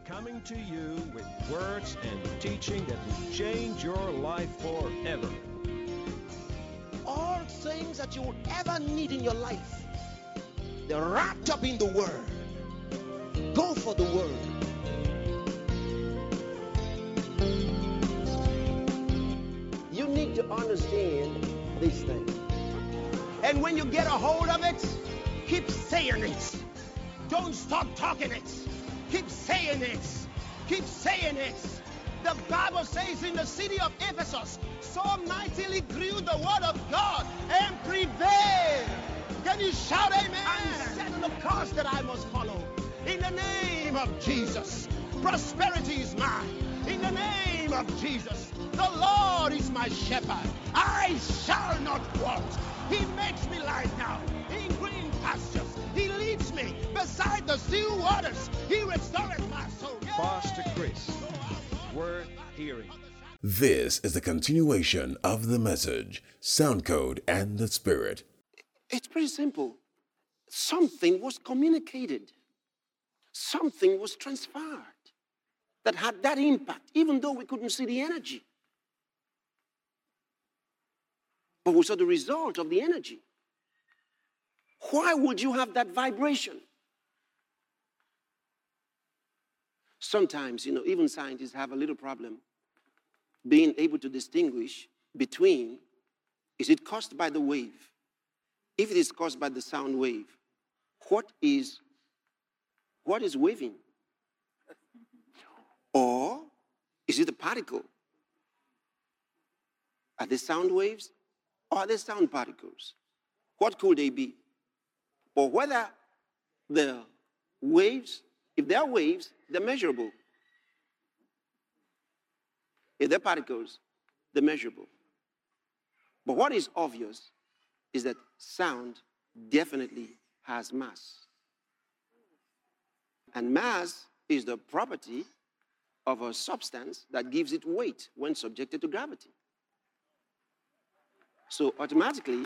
coming to you with words and teaching that will change your life forever. All things that you would ever need in your life, they're wrapped up in the Word. Go for the Word. You need to understand these things. And when you get a hold of it, keep saying it. Don't stop talking it. Keep saying it. Keep saying it. The Bible says in the city of Ephesus, so mightily grew the word of God and prevailed. Can you shout amen? I'm setting the course that I must follow. In the name of Jesus, prosperity is mine. In the name of Jesus, the Lord is my shepherd. I shall not want. He makes me lie down in green pastures. He leads me beside the still waters. He restoreth my soul. Pastor Chris, worth hearing. This is the continuation of the message, Sound Code and the Spirit. It's pretty simple. Something was communicated. Something was transferred that had that impact, even though we couldn't see the energy. But we saw the result of the energy. Why would you have that vibration? Sometimes, even scientists have a little problem being able to distinguish between, is it caused by the wave? If it is caused by the sound wave, what is waving? Or is it a particle? Are they sound waves or are they sound particles? What could they be? Or whether the waves, if they are waves, they're measurable. If they're particles, they're measurable. But what is obvious is that sound definitely has mass. And mass is the property of a substance that gives it weight when subjected to gravity. So automatically,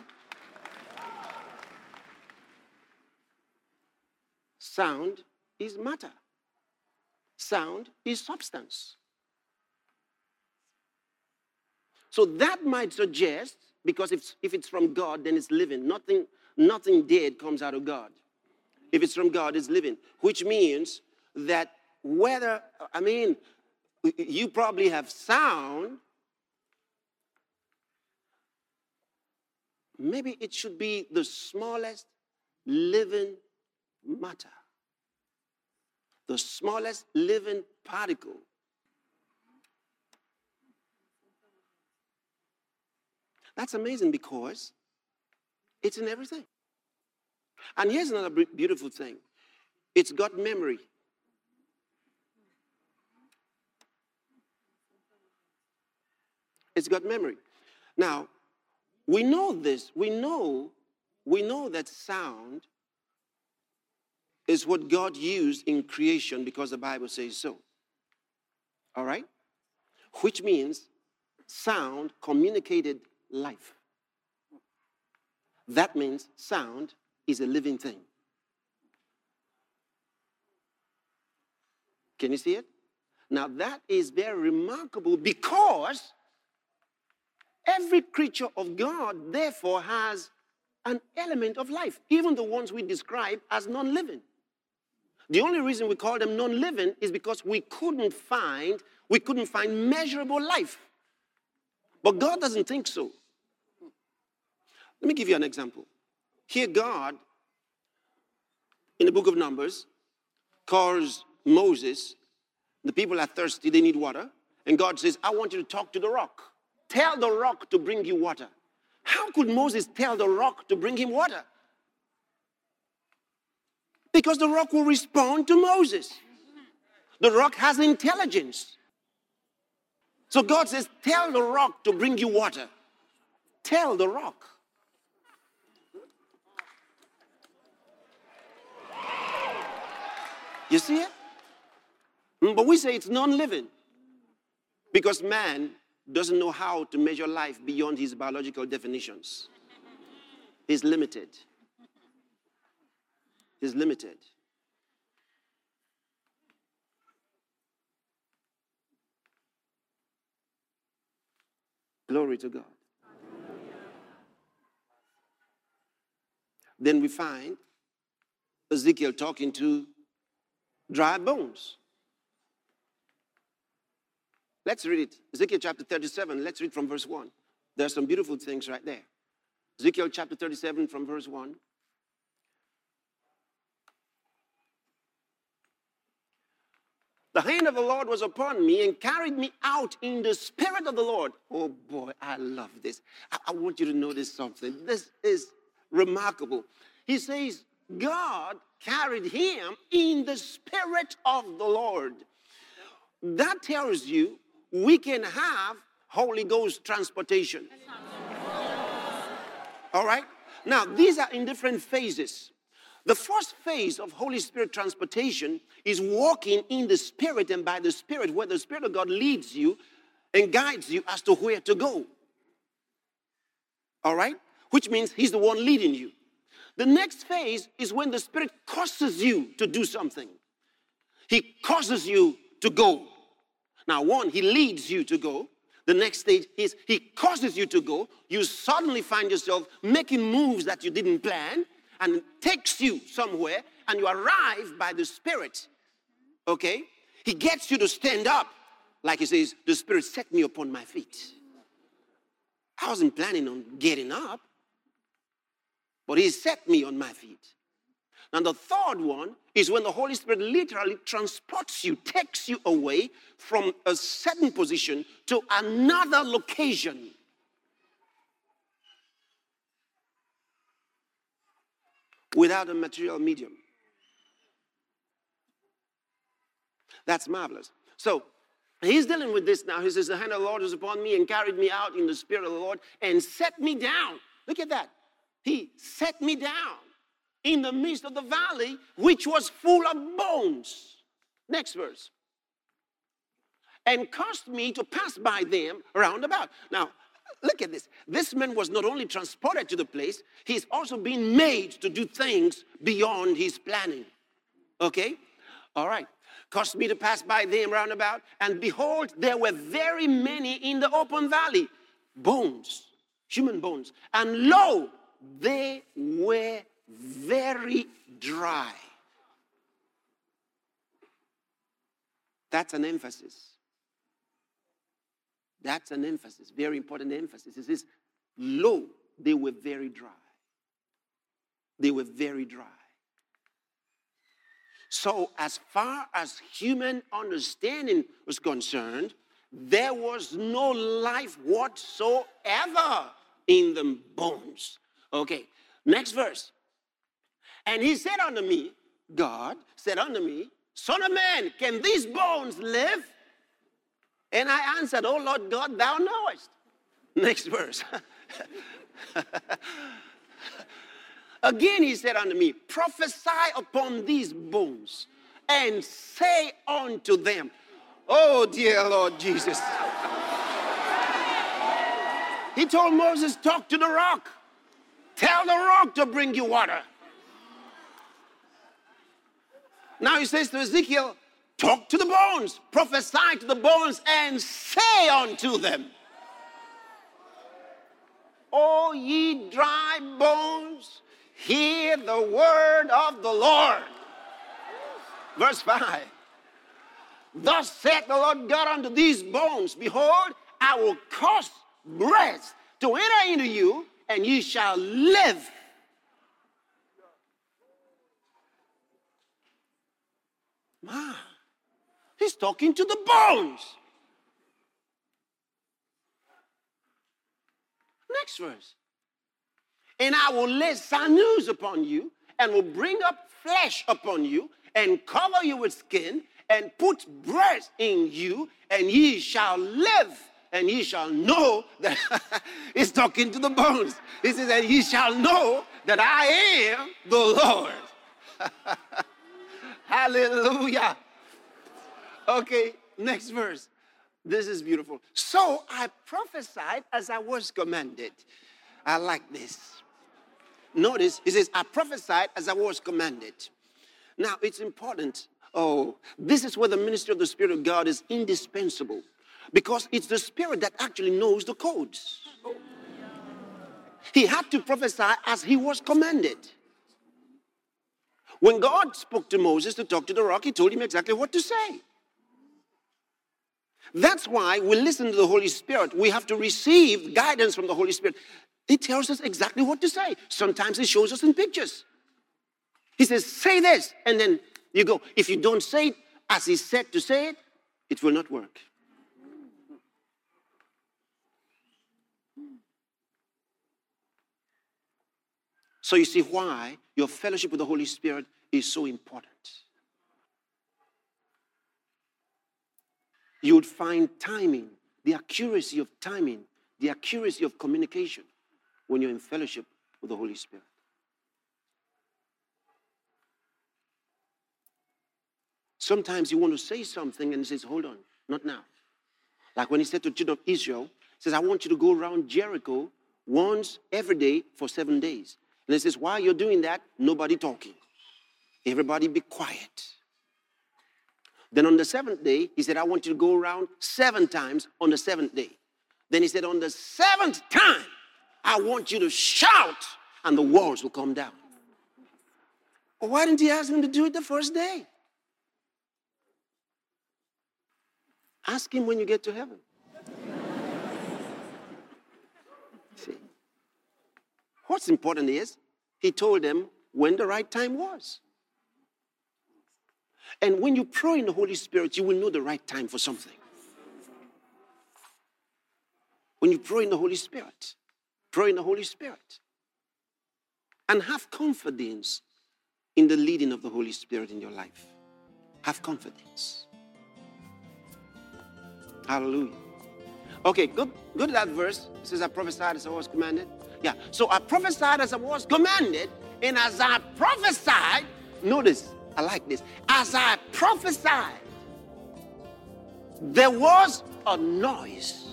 sound is matter. Sound is substance. So that might suggest, because if it's from God, then it's living. Nothing dead comes out of God. If it's from God, it's living. Which means that you probably have sound. Maybe it should be the smallest living matter. The smallest living particle. That's amazing because it's in everything. And here's another beautiful thing. It's got memory. It's got memory. Now, we know this. We know that sound is what God used in creation because the Bible says so. All right? Which means sound communicated life. That means sound is a living thing. Can you see it? Now that is very remarkable because every creature of God therefore has an element of life, even the ones we describe as non-living. The only reason we call them non-living is because we couldn't find measurable life. But God doesn't think so. Let me give you an example. Here God, in the book of Numbers, calls Moses, the people are thirsty, they need water. And God says, I want you to talk to the rock. Tell the rock to bring you water. How could Moses tell the rock to bring him water? Because the rock will respond to Moses. The rock has intelligence. So God says, tell the rock to bring you water. Tell the rock. You see it? But we say it's non-living because man doesn't know how to measure life beyond his biological definitions. He's limited. He's limited. Glory to God. Then we find Ezekiel talking to dry bones. Let's read it. Ezekiel chapter 37, let's read from verse 1. There are some beautiful things right there. Ezekiel chapter 37 from verse 1. The hand of the Lord was upon me and carried me out in the spirit of the Lord. Oh boy, I love this. I want you to notice something. This is remarkable. He says, God carried him in the spirit of the Lord. That tells you we can have Holy Ghost transportation. All right? Now, these are in different phases. The first phase of Holy Spirit transportation is walking in the Spirit and by the Spirit, where the Spirit of God leads you and guides you as to where to go. All right? Which means he's the one leading you. The next phase is when the Spirit causes you to do something. He causes you to go. Now, one, he leads you to go. The next stage is he causes you to go. You suddenly find yourself making moves that you didn't plan, and takes you somewhere, and you arrive by the Spirit. Okay? He gets you to stand up. Like he says, the Spirit set me upon my feet. I wasn't planning on getting up, but he set me on my feet. Now the third one is when the Holy Spirit literally transports you, takes you away from a certain position to another location. Without a material medium. That's marvelous. So he's dealing with this now. He says, the hand of the Lord was upon me and carried me out in the spirit of the Lord and set me down. Look at that. He set me down in the midst of the valley, which was full of bones. Next verse. And caused me to pass by them round about. Now, look at this. This man was not only transported to the place, he's also been made to do things beyond his planning. Okay? All right. Caused me to pass by them round about, and behold, there were very many in the open valley. Bones, human bones. And lo, they were very dry. That's an emphasis. That's an emphasis, very important emphasis. It says, lo, they were very dry. They were very dry. So as far as human understanding was concerned, there was no life whatsoever in the bones. Okay, next verse. And he said unto me, God said unto me, Son of man, can these bones live? And I answered, O Lord God, thou knowest. Next verse. Again he said unto me, prophesy upon these bones, and say unto them, oh dear Lord Jesus. He told Moses, talk to the rock. Tell the rock to bring you water. Now he says to Ezekiel, talk to the bones, prophesy to the bones, and say unto them, O ye dry bones, hear the word of the Lord. Verse 5. Thus saith the Lord God unto these bones, behold, I will cause breath to enter into you, and ye shall live. Man, he's talking to the bones. Next verse. And I will lay sinews upon you, and will bring up flesh upon you, and cover you with skin, and put breath in you, and ye shall live. And ye shall know that he's talking to the bones. He says, and ye shall know that I am the Lord. Hallelujah. Okay, next verse. This is beautiful. So I prophesied as I was commanded. I like this. Notice, he says, I prophesied as I was commanded. Now, it's important. Oh, this is where the ministry of the Spirit of God is indispensable. Because it's the Spirit that actually knows the codes. He had to prophesy as he was commanded. When God spoke to Moses to talk to the rock, he told him exactly what to say. That's why we listen to the Holy Spirit. We have to receive guidance from the Holy Spirit. He tells us exactly what to say. Sometimes he shows us in pictures. He says, say this, and then you go. If you don't say it as he said to say it, it will not work. So you see why your fellowship with the Holy Spirit is so important. You would find timing, the accuracy of timing, the accuracy of communication when you're in fellowship with the Holy Spirit. Sometimes you want to say something and he says, hold on, not now. Like when he said to the children of Israel, he says, I want you to go around Jericho once every day for 7 days. And he says, while you're doing that, nobody talking. Everybody be quiet. Then on the 7th day, he said, I want you to go around 7 times on the 7th day. Then he said, on the 7th time, I want you to shout and the walls will come down. Well, why didn't he ask him to do it the first day? Ask him when you get to heaven. See, what's important is he told them when the right time was. And when you pray in the Holy Spirit, you will know the right time for something. When you pray in the Holy Spirit, pray in the Holy Spirit. And have confidence in the leading of the Holy Spirit in your life. Have confidence. Hallelujah. Okay, go to that verse. It says, I prophesied as I was commanded. Yeah, so I prophesied as I was commanded, and as I prophesied, notice, I like this. As I prophesied, there was a noise.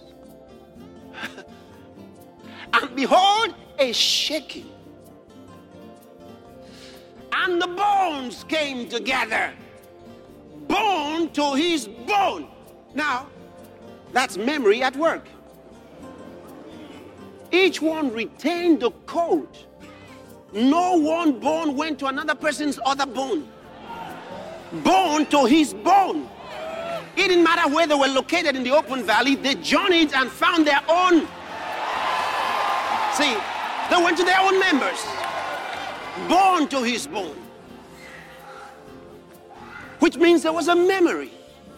And behold, a shaking. And the bones came together. Bone to his bone. Now, that's memory at work. Each one retained the code. No one bone went to another person's other bone. Bone to his bone. It didn't matter where they were located in the open valley, they journeyed and found their own. See, they went to their own members. Bone to his bone. Which means there was a memory.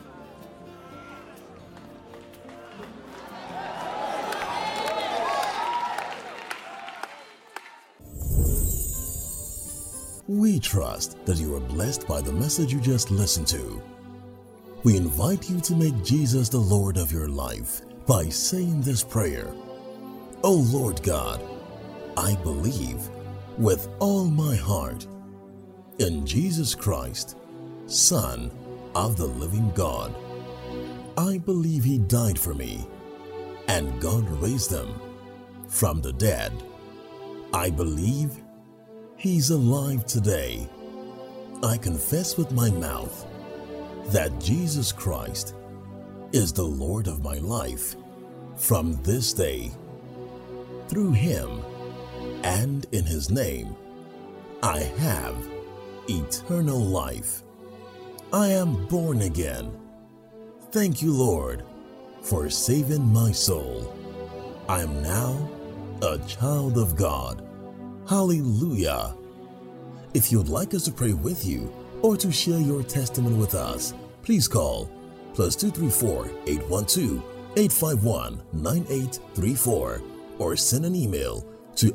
We trust that you are blessed by the message you just listened to. We invite you to make Jesus the Lord of your life by saying this prayer. O Lord God, I believe with all my heart in Jesus Christ, Son of the living God. I believe he died for me and God raised him from the dead. I believe he's alive today. I confess with my mouth that Jesus Christ is the Lord of my life from this day. Through him and in his name, I have eternal life. I am born again. Thank you, Lord, for saving my soul. I am now a child of God. Hallelujah. If you'd like us to pray with you or to share your testimony with us, please call +234 812 851 9834 or send an email to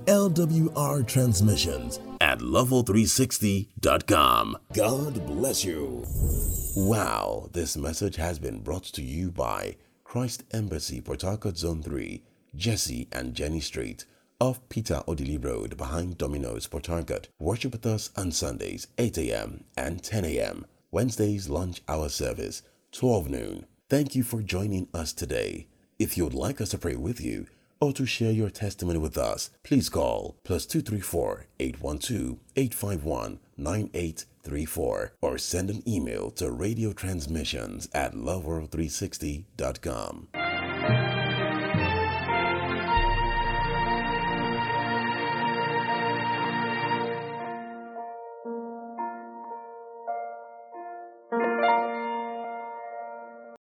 lwrtransmissions@level360.com. God bless you. Wow, this message has been brought to you by Christ Embassy, Port Harcourt Zone 3, Jesse and Jenny Street, off Peter Odili Road behind Domino's, Port Harcourt. Worship with us on Sundays, 8 a.m. and 10 a.m. Wednesdays, lunch hour service, 12 noon. Thank you for joining us today. If you would like us to pray with you or to share your testimony with us, please call +234 812 851 9834 or send an email to radiotransmissions@loveworld360.com.